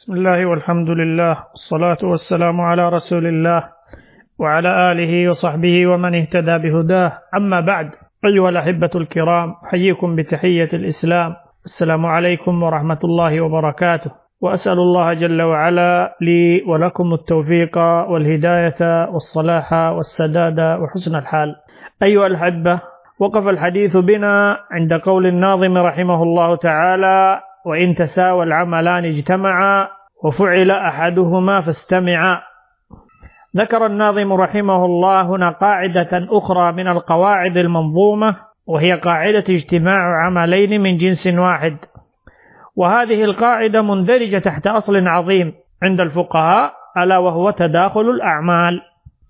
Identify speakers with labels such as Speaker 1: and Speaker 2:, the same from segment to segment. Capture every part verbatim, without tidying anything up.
Speaker 1: بسم الله والحمد لله والصلاة والسلام على رسول الله وعلى آله وصحبه ومن اهتدى بهداه. أما بعد، أيها الأحبة الكرام، أحييكم بتحية الإسلام. السلام عليكم ورحمة الله وبركاته، وأسأل الله جل وعلا لي ولكم التوفيق والهداية والصلاح والسداد وحسن الحال. أيها الأحبة، وقف الحديث بنا عند قول الناظم رحمه الله تعالى: وإن تساوى العملان اجتمعا وفعل أحدهما فاستمعا. ذكر الناظم رحمه الله هنا قاعدة أخرى من القواعد المنظومة، وهي قاعدة اجتماع عملين من جنس واحد. وهذه القاعدة مندرجة تحت أصل عظيم عند الفقهاء، ألا وهو تداخل الأعمال.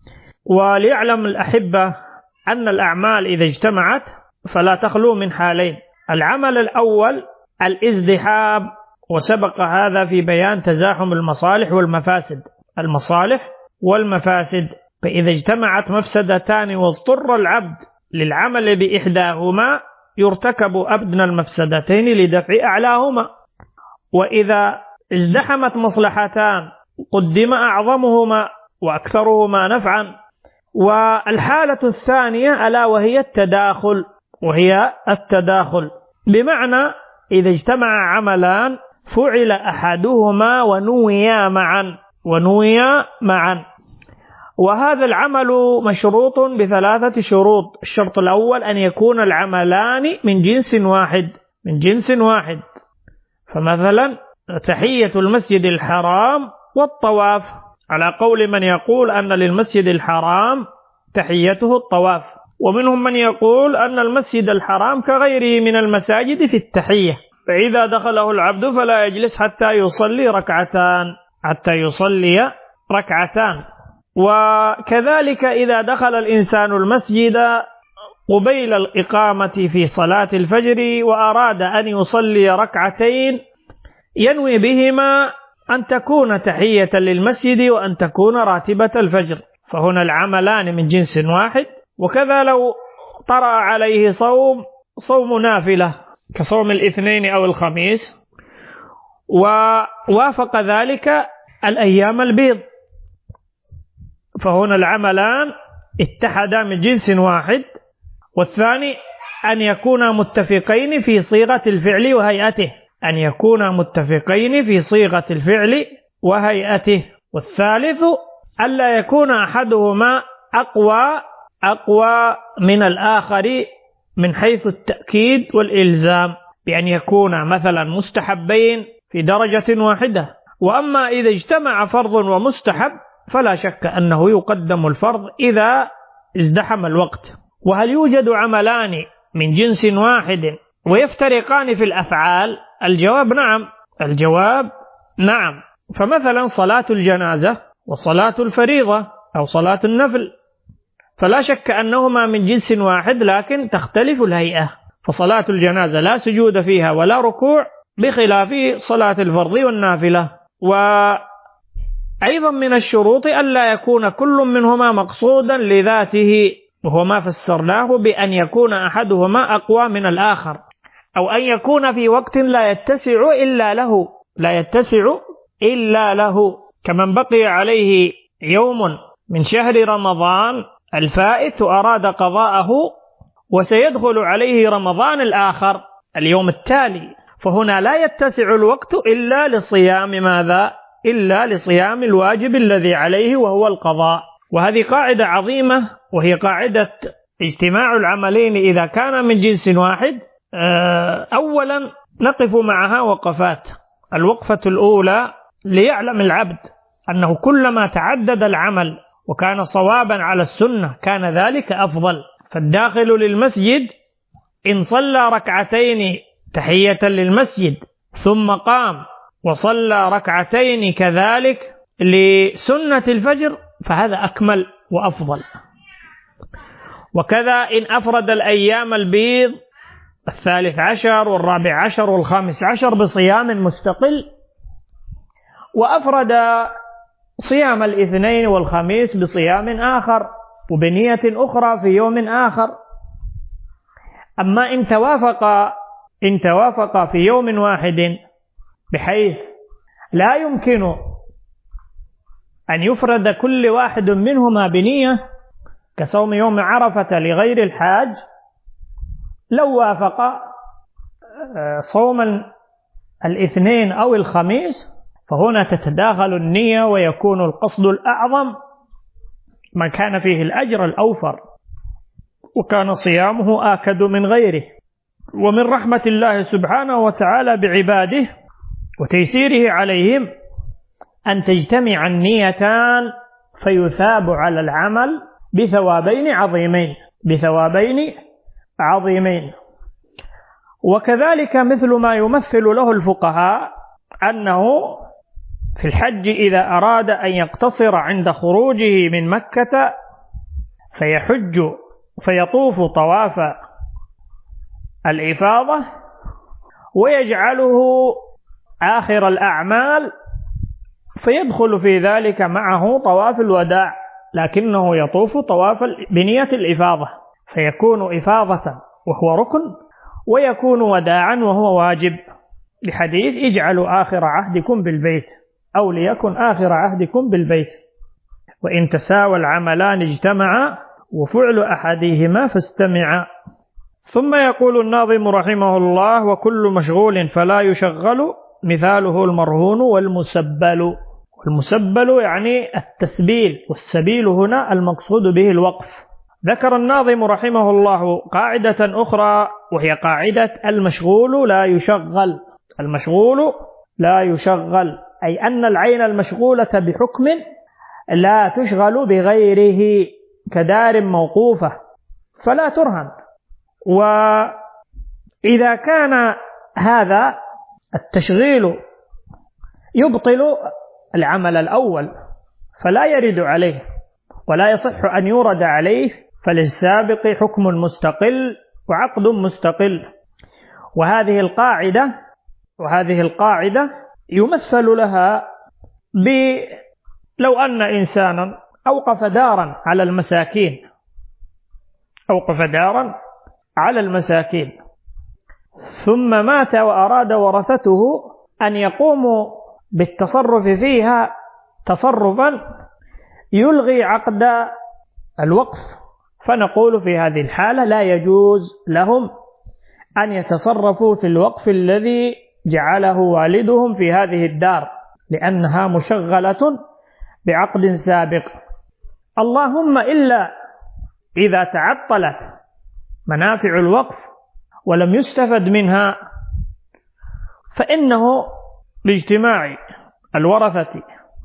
Speaker 1: وليعلم الأحبة أن الأعمال إذا اجتمعت فلا تخلو من حالين: العمل الأول الازدحام، وسبق هذا في بيان تزاحم المصالح والمفاسد. المصالح والمفاسد، فإذا اجتمعت مفسدتان واضطر العبد للعمل بإحداهما يرتكب أدنى المفسدتين لدفع أعلاهما. وإذا ازدحمت مصلحتان قدم أعظمهما وأكثرهما نفعا. والحالة الثانية ألا وهي التداخل، وهي التداخل بمعنى إذا اجتمع عملان فعل أحدهما ونويا معا ونويا معا. وهذا العمل مشروط بثلاثة شروط: الشرط الأول أن يكون العملان من جنس واحد من جنس واحد فمثلا تحية المسجد الحرام والطواف، على قول من يقول أن للمسجد الحرام تحيته الطواف، ومنهم من يقول أن المسجد الحرام كغيره من المساجد في التحية، فإذا دخله العبد فلا يجلس حتى يصلي ركعتان حتى يصلي ركعتان. وكذلك إذا دخل الإنسان المسجد قبيل الإقامة في صلاة الفجر وأراد أن يصلي ركعتين ينوي بهما أن تكون تحية للمسجد وأن تكون راتبة الفجر، فهنا العملان من جنس واحد. وكذا لو طرأ عليه صوم صوم نافلة كصوم الاثنين أو الخميس ووافق ذلك الأيام البيض، فهنا العملان اتحدا من جنس واحد. والثاني أن يكونا متفقين في صيغة الفعل وهيئته أن يكونا متفقين في صيغة الفعل وهيئته. والثالث ألا يكون أحدهما أقوى أقوى من الآخر من حيث التأكيد والإلزام، بأن يكون مثلا مستحبين في درجة واحدة. وأما إذا اجتمع فرض ومستحب فلا شك أنه يقدم الفرض إذا ازدحم الوقت. وهل يوجد عملان من جنس واحد ويفترقان في الأفعال؟ الجواب نعم الجواب نعم فمثلا صلاة الجنازة وصلاة الفريضة أو صلاة النفل، فلا شك أنهما من جنس واحد لكن تختلف الهيئة. فصلاة الجنازة لا سجود فيها ولا ركوع بخلاف صلاة الفرض والنافلة. وأيضا من الشروط ألا يكون كل منهما مقصودا لذاته، وهو ما فسرناه بأن يكون أحدهما أقوى من الآخر، أو أن يكون في وقت لا يتسع إلا له لا يتسع إلا له كمن بقي عليه يوم من شهر رمضان الفائت وأراد قضاءه وسيدخل عليه رمضان الآخر اليوم التالي، فهنا لا يتسع الوقت إلا لصيام ماذا؟ إلا لصيام الواجب الذي عليه وهو القضاء. وهذه قاعدة عظيمة، وهي قاعدة اجتماع العملين إذا كان من جنس واحد. أولا نقف معها وقفات. الوقفة الأولى ليعلم العبد أنه كلما تعدد العمل وكان صوابا على السنة كان ذلك أفضل. فالداخل للمسجد إن صلى ركعتين تحية للمسجد ثم قام وصلى ركعتين كذلك لسنة الفجر فهذا أكمل وأفضل. وكذا إن أفرد الأيام البيض الثالث عشر والرابع عشر والخامس عشر بصيام مستقل، وأفرد صيام الاثنين والخميس بصيام آخر وبنية أخرى في يوم آخر. أما إن توافق إن توافق في يوم واحد بحيث لا يمكن أن يفرد كل واحد منهما بنية كصوم يوم عرفة لغير الحاج. لو وافق صوم الاثنين أو الخميس فهنا تتداخل النية ويكون القصد الأعظم ما كان فيه الأجر الأوفر، وكان صيامه آكد من غيره. ومن رحمة الله سبحانه وتعالى بعباده وتيسيره عليهم أن تجتمع النيتان فيثاب على العمل بثوابين عظيمين بثوابين عظيمين. وكذلك مثل ما يمثل له الفقهاء أنه في الحج إذا أراد أن يقتصر عند خروجه من مكة فيحج فيطوف طواف الإفاضة ويجعله آخر الأعمال، فيدخل في ذلك معه طواف الوداع، لكنه يطوف طواف بنية الإفاضة، فيكون إفاضة وهو ركن، ويكون وداعا وهو واجب، لحديث اجعلوا آخر عهدكم بالبيت، أو ليكن آخر عهدكم بالبيت. وإن تساوى العملان اجتمعا وفعل أحدهما فاستمعا. ثم يقول الناظم رحمه الله: وكل مشغول فلا يشغل مثاله المرهون والمسبل. والمسبل يعني التسبيل، والسبيل هنا المقصود به الوقف. ذكر الناظم رحمه الله قاعدة أخرى وهي قاعدة المشغول لا يشغل. المشغول لا يشغل أي أن العين المشغولة بحكم لا تشغل بغيره كدار موقوفة فلا ترهن. وإذا كان هذا التشغيل يبطل العمل الأول فلا يرد عليه ولا يصح أن يورد عليه، فللسابق حكم مستقل وعقد مستقل. وهذه القاعدة وهذه القاعدة يمثل لها ب لو أن إنسانا أوقف دارا على المساكين أوقف دارا على المساكين ثم مات وأراد ورثته أن يقوموا بالتصرف فيها تصرفا يلغي عقد الوقف، فنقول في هذه الحالة لا يجوز لهم أن يتصرفوا في الوقف الذي جعله والدهم في هذه الدار، لأنها مشغلة بعقد سابق. اللهم إلا إذا تعطلت منافع الوقف ولم يستفد منها، فإنه باجتماع الورثة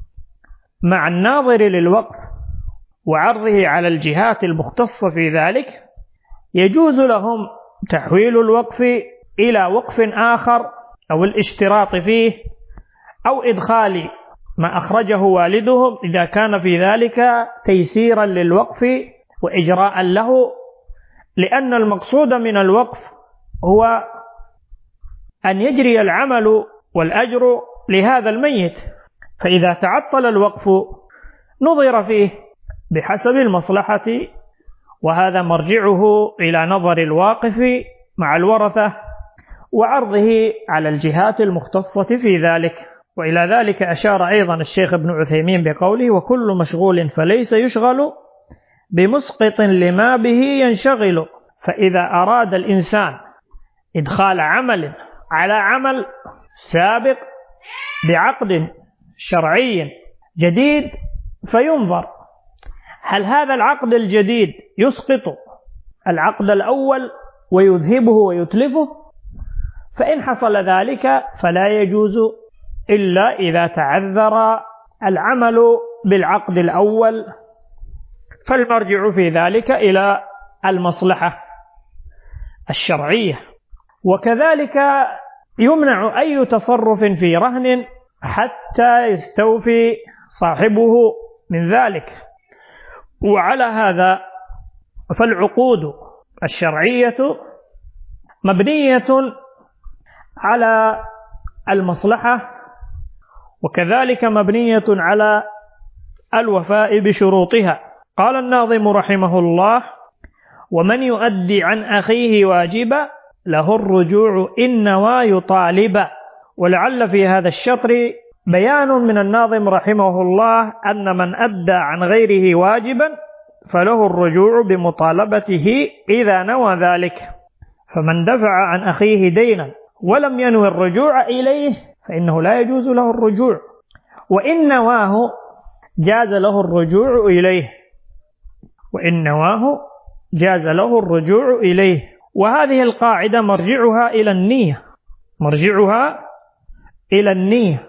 Speaker 1: مع الناظر للوقف وعرضه على الجهات المختصة في ذلك يجوز لهم تحويل الوقف إلى وقف آخر أو الاشتراط فيه أو إدخال ما أخرجه والدهم إذا كان في ذلك تيسيرا للوقف وإجراء له، لأن المقصود من الوقف هو أن يجري العمل والأجر لهذا الميت، فإذا تعطل الوقف نظر فيه بحسب المصلحة، وهذا مرجعه إلى نظر الواقف مع الورثة وعرضه على الجهات المختصة في ذلك. وإلى ذلك أشار أيضا الشيخ ابن عثيمين بقوله: وكل مشغول فليس يشغل بمسقط لما به ينشغل. فإذا أراد الإنسان إدخال عمل على عمل سابق بعقد شرعي جديد فينظر هل هذا العقد الجديد يسقط العقد الأول ويذهبه ويتلفه، فإن حصل ذلك فلا يجوز إلا إذا تعذر العمل بالعقد الأول، فالمرجع في ذلك إلى المصلحة الشرعية. وكذلك يمنع أي تصرف في رهن حتى يستوفي صاحبه من ذلك. وعلى هذا فالعقود الشرعية مبنية على المصلحة، وكذلك مبنية على الوفاء بشروطها. قال الناظم رحمه الله: ومن يؤدي عن أخيه واجبا له الرجوع إن نوى يطالب. ولعل في هذا الشطر بيان من الناظم رحمه الله أن من أدى عن غيره واجبا فله الرجوع بمطالبته إذا نوى ذلك، فمن دفع عن أخيه دينا ولم ينوي الرجوع إليه فإنه لا يجوز له الرجوع، وإن نواه جاز له الرجوع إليه وإن نواه جاز له الرجوع إليه. وهذه القاعدة مرجعها إلى النية مرجعها إلى النية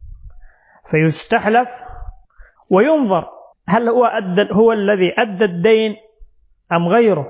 Speaker 1: فيستحلف وينظر هل هو أدى هو الذي أدى الدين أم غيره،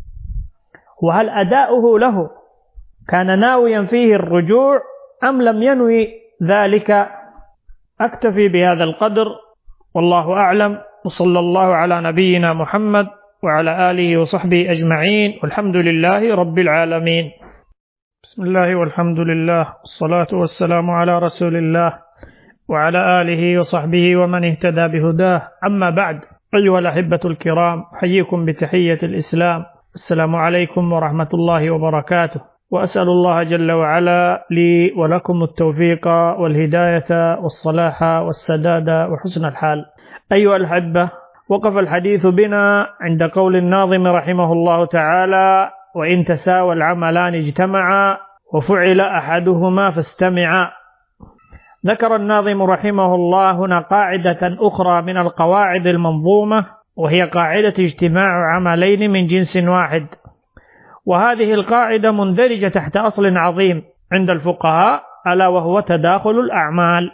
Speaker 1: وهل أداؤه له كان ناويا فيه الرجوع أم لم ينوي ذلك. أكتفي بهذا القدر والله أعلم، وصلى الله على نبينا محمد وعلى آله وصحبه أجمعين، والحمد لله رب العالمين. بسم الله والحمد لله، الصلاة والسلام على رسول الله وعلى آله وصحبه ومن اهتدى بهداه. أما بعد، أيها الأحبة الكرام، أحييكم بتحية الإسلام، السلام عليكم ورحمة الله وبركاته، وأسأل الله جل وعلا لي ولكم التوفيق والهداية والصلاح والسداد وحسن الحال. أيها الأحبة، وقف الحديث بنا عند قول الناظم رحمه الله تعالى: وإن تساوى العملان اجتمعا وفعل أحدهما فاستمعا. ذكر الناظم رحمه الله هنا قاعدة أخرى من القواعد المنظومة، وهي قاعدة اجتماع عملين من جنس واحد، وهذه القاعدة مندرجة تحت أصل عظيم عند الفقهاء ألا وهو تداخل الأعمال.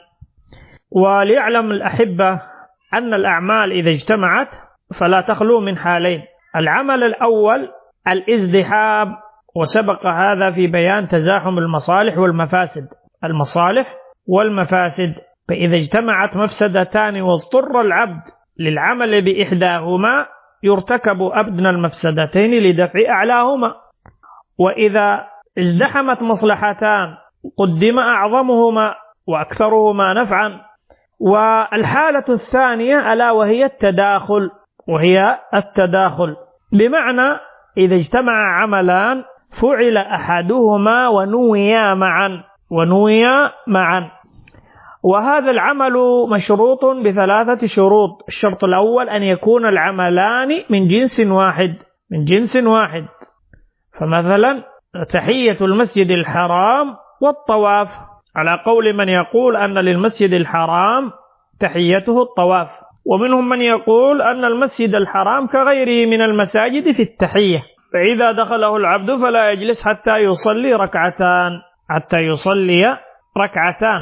Speaker 1: وليعلم الأحبة أن الأعمال إذا اجتمعت فلا تخلو من حالين: العمل الأول الازدحام، وسبق هذا في بيان تزاحم المصالح والمفاسد المصالح والمفاسد فإذا اجتمعت مفسدتان واضطر العبد للعمل بإحداهما يرتكب أدنى المفسدتين لدفع أعلاهما، وإذا ازدحمت مصلحتان قدم أعظمهما وأكثرهما نفعا. والحالة الثانية ألا وهي التداخل وهي التداخل بمعنى إذا اجتمع عملان فعل أحدهما ونويا معا ونويا معا وهذا العمل مشروط بثلاثة شروط: الشرط الأول أن يكون العملان من جنس واحد من جنس واحد فمثلا تحية المسجد الحرام والطواف، على قول من يقول أن للمسجد الحرام تحيته الطواف، ومنهم من يقول أن المسجد الحرام كغيره من المساجد في التحية، فإذا دخله العبد فلا يجلس حتى يصلي ركعتان حتى يصلي ركعتان.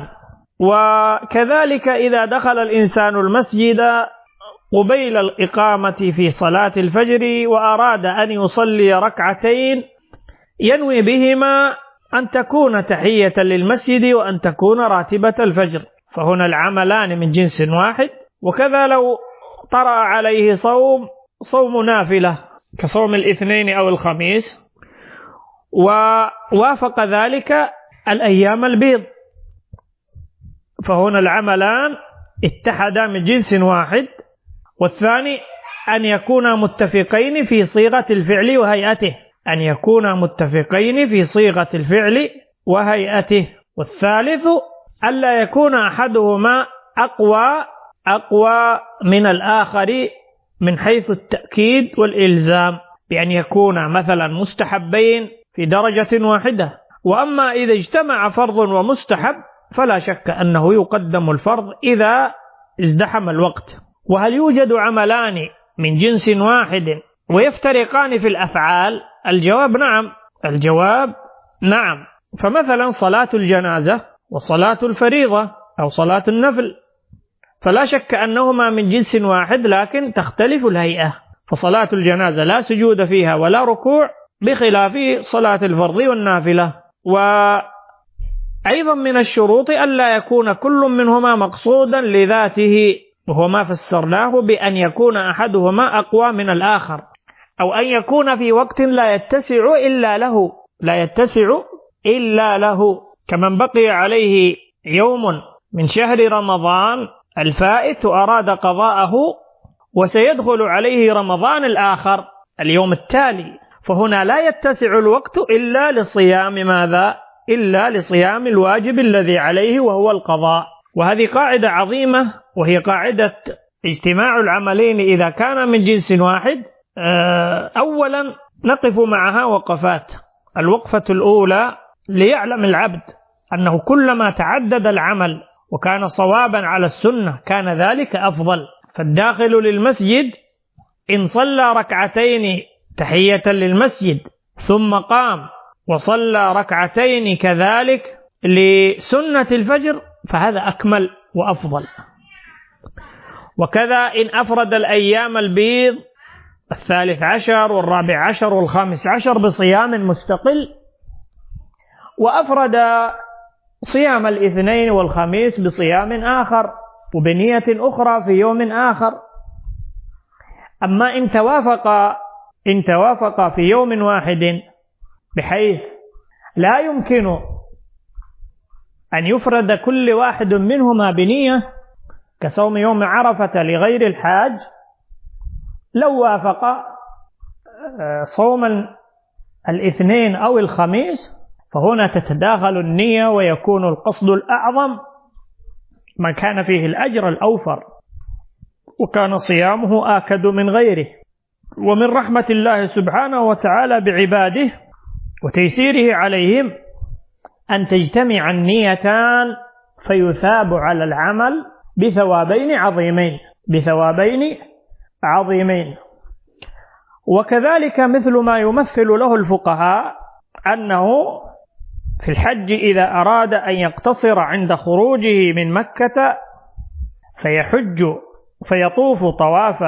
Speaker 1: وكذلك إذا دخل الإنسان المسجد قبيل الإقامة في صلاة الفجر وأراد أن يصلي ركعتين ينوي بهما أن تكون تحية للمسجد وأن تكون راتبة الفجر، فهنا العملان من جنس واحد. وكذا لو طرأ عليه صوم صوم نافلة كصوم الاثنين أو الخميس ووافق ذلك الأيام البيض، فهنا العملان اتحدا من جنس واحد. والثاني أن يكونا متفقين في صيغة الفعل وهيئته أن يكونا متفقين في صيغة الفعل وهيئته. والثالث ألا يكون أحدهما أقوى أقوى من الآخر من حيث التأكيد والإلزام، بأن يكون مثلا مستحبين في درجة واحدة. وأما إذا اجتمع فرض ومستحب فلا شك أنه يقدم الفرض إذا ازدحم الوقت. وهل يوجد عملان من جنس واحد ويفترقان في الأفعال؟ الجواب نعم الجواب نعم فمثلا صلاة الجنازة وصلاة الفريضة أو صلاة النفل فلا شك أنهما من جنس واحد لكن تختلف الهيئة، فصلاة الجنازة لا سجود فيها ولا ركوع بخلاف صلاة الفرض والنافلة. وأيضا من الشروط ألا يكون كل منهما مقصودا لذاته، وهو ما فسرناه بأن يكون أحدهما أقوى من الآخر، أو أن يكون في وقت لا يتسع إلا له لا يتسع إلا له كمن بقي عليه يوم من شهر رمضان الفائت وأراد قضاءه وسيدخل عليه رمضان الآخر اليوم التالي، فهنا لا يتسع الوقت إلا لصيام ماذا؟ إلا لصيام الواجب الذي عليه وهو القضاء. وهذه قاعدة عظيمة، وهي قاعدة اجتماع العملين إذا كان من جنس واحد. أولا نقف معها وقفات. الوقفة الأولى ليعلم العبد أنه كلما تعدد العمل وكان صوابا على السنة كان ذلك أفضل. فالداخل للمسجد إن صلى ركعتين تحية للمسجد ثم قام وصلى ركعتين كذلك لسنة الفجر فهذا أكمل وأفضل. وكذا إن أفرد الأيام البيض الثالث عشر والرابع عشر والخامس عشر بصيام مستقل، وأفرد صيام الاثنين والخميس بصيام آخر وبنية أخرى في يوم آخر. أما إن توافق إن توافق في يوم واحد بحيث لا يمكن أن يفرد كل واحد منهما بنية كصوم يوم عرفة لغير الحاج، لو وافق صوم الاثنين أو الخميس فهنا تتداخل النية ويكون القصد الأعظم ما كان فيه الأجر الأوفر، وكان صيامه آكد من غيره. ومن رحمة الله سبحانه وتعالى بعباده وتيسيره عليهم أن تجتمع النيتان فيثاب على العمل بثوابين عظيمين بثوابين عظيمين. وكذلك مثل ما يمثل له الفقهاء أنه في الحج إذا أراد أن يقتصر عند خروجه من مكة فيحج فيطوف طواف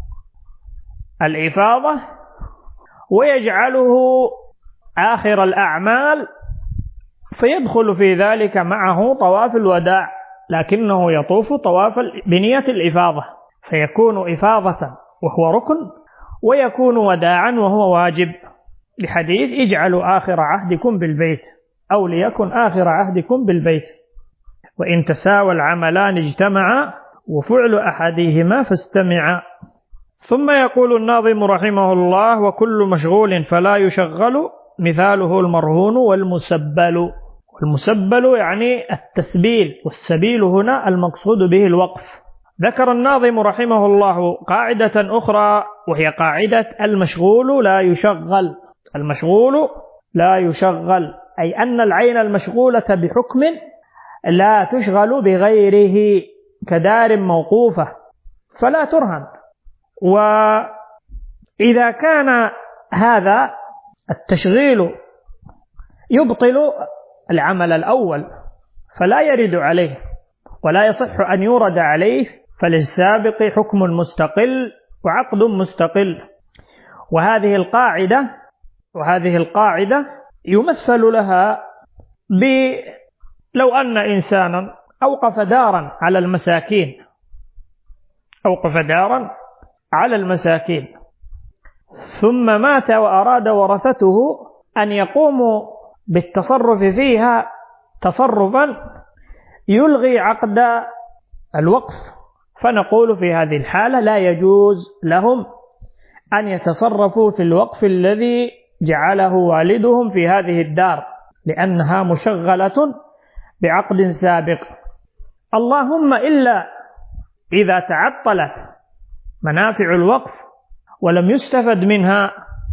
Speaker 1: الإفاضة ويجعله آخر الأعمال، فيدخل في ذلك معه طواف الوداع، لكنه يطوف طواف بنية الإفاضة، فيكون إفاضة وهو ركن، ويكون وداعا وهو واجب، لحديث اجعلوا آخر عهدكم بالبيت، أو ليكن آخر عهدكم بالبيت. وإن تساوى العملان اجتمعا وفعل أحدهما فاستمعا. ثم يقول الناظم رحمه الله: وكل مشغول فلا يشغل مثاله المرهون والمسبل. والمسبل يعني التسبيل، والسبيل هنا المقصود به الوقف. ذكر الناظم رحمه الله قاعدة أخرى وهي قاعدة المشغول لا يشغل. المشغول لا يشغل أي أن العين المشغولة بحكم لا تشغل بغيره كدار موقوفة فلا ترهن. وإذا كان هذا التشغيل يبطل العمل الأول فلا يرد عليه ولا يصح أن يورد عليه، فللسابق حكم مستقل وعقد مستقل. وهذه القاعدة وهذه القاعدة يمثل لها ب لو أن إنسانا أوقف دارا على المساكين أوقف دارا على المساكين ثم مات وأراد ورثته أن يقوموا بالتصرف فيها تصرفا يلغي عقد الوقف، فنقول في هذه الحالة لا يجوز لهم أن يتصرفوا في الوقف الذي جعله والدهم في هذه الدار، لأنها مشغلة بعقد سابق. اللهم إلا إذا تعطلت منافع الوقف ولم يستفد منها،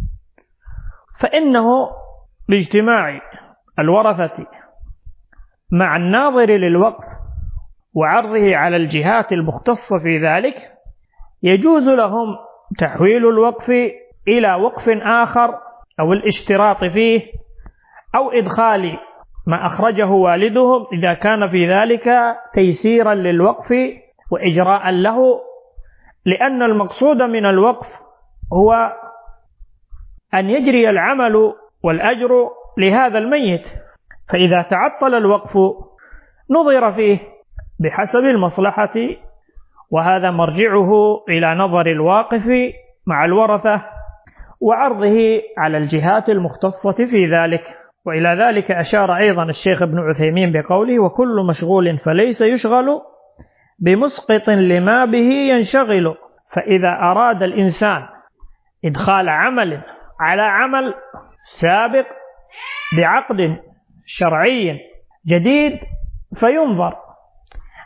Speaker 1: فإنه باجتماع الورثة مع الناظر للوقف وعرضه على الجهات المختصة في ذلك يجوز لهم تحويل الوقف إلى وقف آخر أو الاشتراط فيه أو إدخال ما أخرجه والدهم إذا كان في ذلك تيسيرا للوقف وإجراء له، لأن المقصود من الوقف هو أن يجري العمل والأجر لهذا الميت، فإذا تعطل الوقف نظر فيه بحسب المصلحة، وهذا مرجعه إلى نظر الواقف مع الورثة وعرضه على الجهات المختصة في ذلك. وإلى ذلك أشار أيضا الشيخ ابن عثيمين بقوله: وكل مشغول فليس يشغل بمسقط لما به ينشغل. فإذا أراد الإنسان إدخال عمل على عمل سابق بعقد شرعي جديد فينظر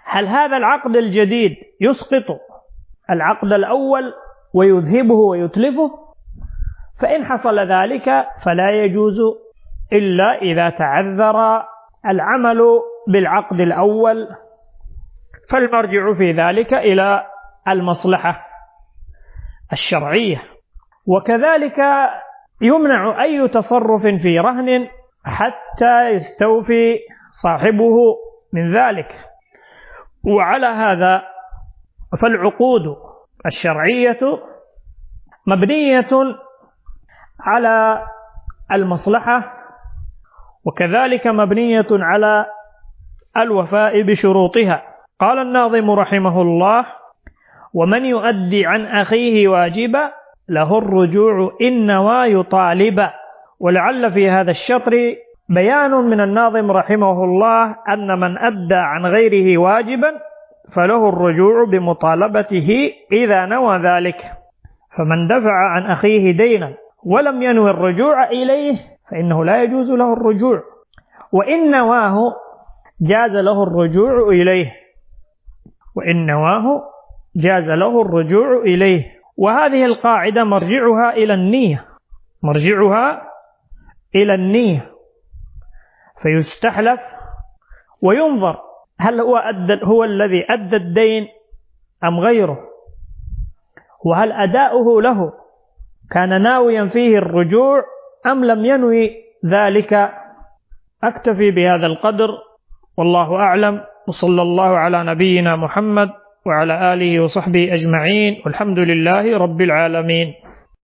Speaker 1: هل هذا العقد الجديد يسقط العقد الأول ويذهبه ويتلفه؟ فإن حصل ذلك فلا يجوز إلا إذا تعذر العمل بالعقد الأول، فالمرجع في ذلك إلى المصلحة الشرعية. وكذلك يمنع أي تصرف في رهن حتى يستوفي صاحبه من ذلك. وعلى هذا فالعقود الشرعية مبنية على المصلحة، وكذلك مبنية على الوفاء بشروطها. قال الناظم رحمه الله: ومن يؤدي عن أخيه واجبا له الرجوع إن نوى يطالبا. ولعل في هذا الشطر بيان من الناظم رحمه الله أن من أدى عن غيره واجبا فله الرجوع بمطالبته إذا نوى ذلك. فمن دفع عن أخيه دينا ولم ينوي الرجوع إليه فإنه لا يجوز له الرجوع، وإن نواه جاز له الرجوع إليه وإن نواه جاز له الرجوع إليه. وهذه القاعدة مرجعها إلى النية مرجعها إلى النية فيستحلف وينظر هل هو أدى هو الذي أدى الدين أم غيره، وهل أداؤه له كان ناويا فيه الرجوع أم لم ينوي ذلك. أكتفي بهذا القدر والله أعلم، وصلى الله على نبينا محمد وعلى آله وصحبه أجمعين، والحمد لله رب العالمين.